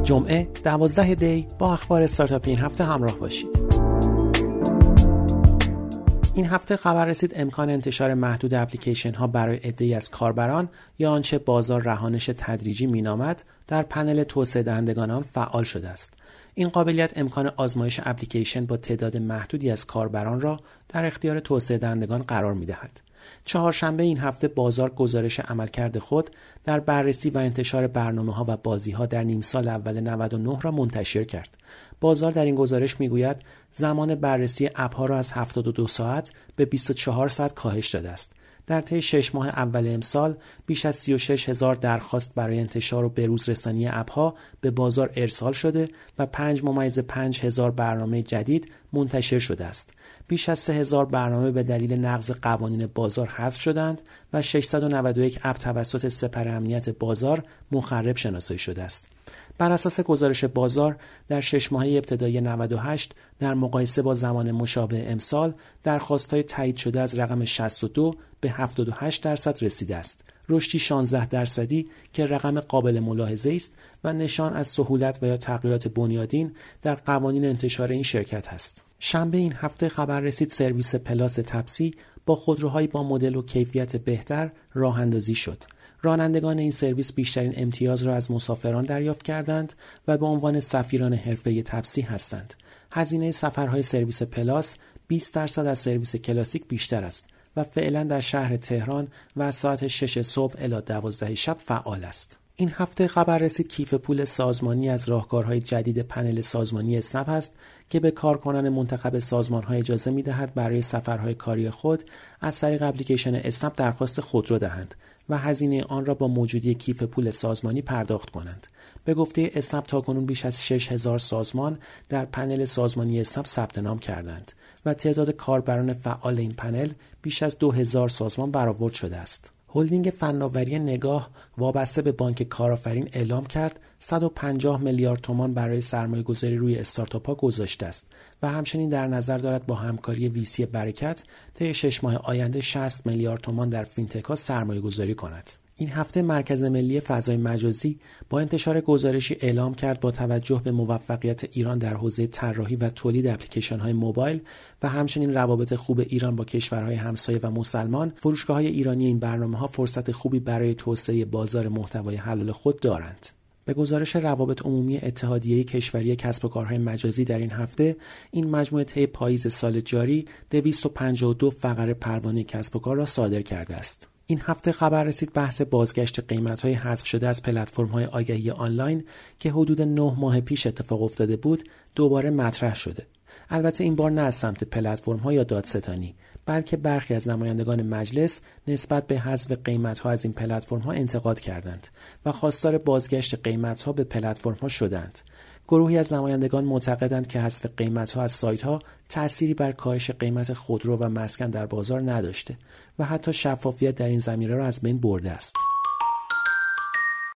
جمعه 12 دی با اخبار استارتاپی این هفته همراه باشید. این هفته خبر رسید امکان انتشار محدود اپلیکیشن ها برای عده‌ای از کاربران یا آنچه بازار رهانش تدریجی مینامد در پنل توسعه دهندگان آن فعال شده است. این قابلیت امکان آزمایش اپلیکیشن با تعداد محدودی از کاربران را در اختیار توسعه دهندگان قرار می‌دهد. چهارشنبه این هفته بازار گزارش عملکرد خود در بررسی و انتشار برنامه‌ها و بازی‌ها در نیم سال اول 99 را منتشر کرد. بازار در این گزارش می‌گوید زمان بررسی اپ‌ها را از 72 ساعت به 24 ساعت کاهش داده است. در طی 6 ماه اول امسال بیش از 36,000 درخواست برای انتشار و بروز رسانی اپ‌ها به بازار ارسال شده و 5.5 برنامه جدید منتشر شده است. بیش از 3,000 برنامه به دلیل نقض قوانین بازار حذف شدند و 691 اپ توسط سپر امنیت بازار مخرب شناسایی شده است. بر اساس گزارش بازار در 6 ماهه ابتدایی 98 در مقایسه با زمان مشابه امسال درخواست‌های تایید شده از رقم 62 به 78% رسیده است. رشدی 16% که رقم قابل ملاحظه است و نشان از سهولت و یا تغییرات بنیادین در قوانین انتشار این شرکت است. شنبه این هفته خبر رسید سرویس پلاس تپسی با خودروهایی با مدل و کیفیت بهتر راه اندازی شد. رانندگان این سرویس بیشترین امتیاز را از مسافران دریافت کردند و به عنوان سفیران حرفه‌ای تپسی هستند. هزینه سفرهای سرویس پلاس 20% از سرویس کلاسیک بیشتر است و فعلا در شهر تهران و از ساعت 6 صبح الی 12 شب فعال است. این هفته خبر رسید کیف پول سازمانی از راهکارهای جدید پنل سازمانی اسنپ است که به کارکنان منتخب سازمان‌ها اجازه می‌دهد برای سفرهای کاری خود از طریق اپلیکیشن اسنپ درخواست خودرو دهند و هزینه آن را با موجودی کیف پول سازمانی پرداخت کنند. به گفته اسنپ تاکنون بیش از 6,000 سازمان در پنل سازمانی اسنپ ثبت نام کردند و تعداد کاربران فعال این پنل بیش از 2,000 سازمان برآورد شده است. هلدینگ فناوری نگاه وابسته به بانک کارآفرین اعلام کرد 150 میلیارد تومان برای سرمایه‌گذاری روی استارتاپ‌ها گذاشته است و همچنین در نظر دارد با همکاری ویسی برکت طی 6 ماه آینده 60 میلیارد تومان در فینتک‌ها سرمایه‌گذاری کند. این هفته مرکز ملی فضای مجازی با انتشار گزارشی اعلام کرد با توجه به موفقیت ایران در حوزه طراحی و تولید اپلیکیشن‌های موبایل و همچنین روابط خوب ایران با کشورهای همسایه و مسلمان، فروشگاه‌های ایرانی این برنامه‌ها فرصت خوبی برای توسعه بازار محتوای حلال خود دارند. به گزارش روابط عمومی اتحادیه کشوری کسب و کارهای مجازی در این هفته، این مجموعه طی پاییز سال جاری 252 فقره پروانه کسب و کار را صادر کرده است. این هفته خبر رسید بحث بازگشت قیمت‌های حذف شده از پلتفرم‌های آگهی آنلاین که حدود 9 ماه پیش اتفاق افتاده بود، دوباره مطرح شده. البته این بار نه از سمت پلتفرم‌ها یا دادستانی، بلکه برخی از نمایندگان مجلس نسبت به حذف قیمت‌ها از این پلتفرم‌ها انتقاد کردند و خواستار بازگشت قیمت‌ها به پلتفرم‌ها شدند. گروهی از نمایندگان معتقدند که حذف قیمت‌ها از سایت‌ها تأثیری بر کاهش قیمت خودرو و مسکن در بازار نداشته و حتی شفافیت در این زمینه را از بین برده است.